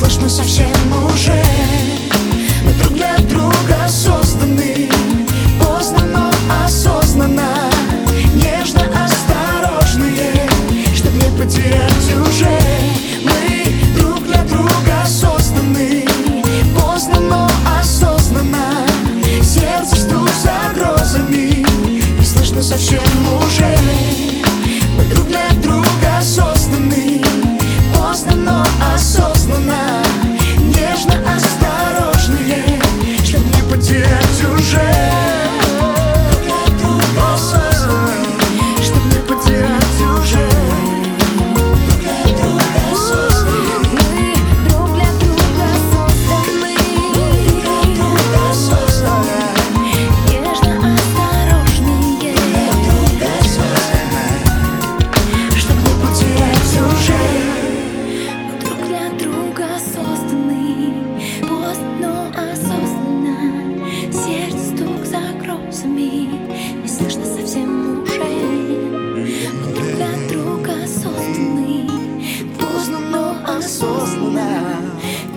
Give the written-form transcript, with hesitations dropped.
слышно совсем уже. Мы друг для друга созданы, поздно, но осознанно, нежно, осторожные, чтоб не потерять уже. Мы друг для друга созданы, поздно, но осознанно, сердце стук за грозами, не слышно совсем уже. Мы друг для друга созданы, поздно, но осознанно, нежно, осторожные, чтоб не потерять уже. Чтоб не потерять уже. Мы друг для друга созданы, нежно, осторожные, чтоб не потерять уже. Мы друг для друга созданы, поздно, но осознанно, сердце стук за грозами, не слышно совсем уже. Мы друг для друга созданы, поздно, но осознанно,